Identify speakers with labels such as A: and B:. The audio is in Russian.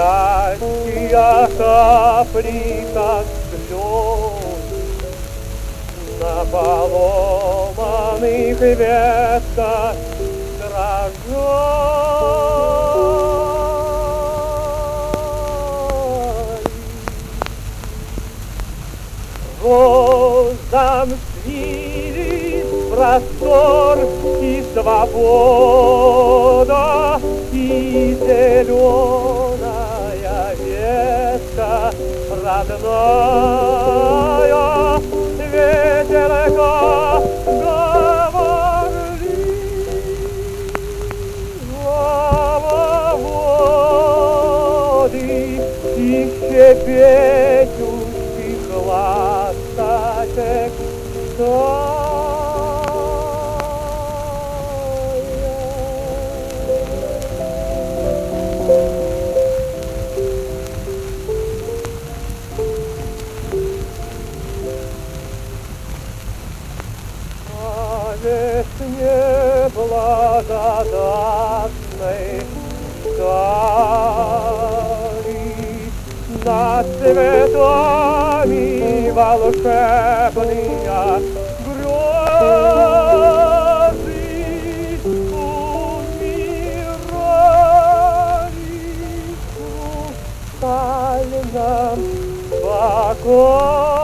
A: Горячие капли, как слезы, на поломанных ветках дрожали. Розам снились простор и свобода, и зеленая ветка родная, ветерка говорливо воды и щебечущих ласточек весне благодатной дари над цветами волшебные грезы умирали в хрустальном покое.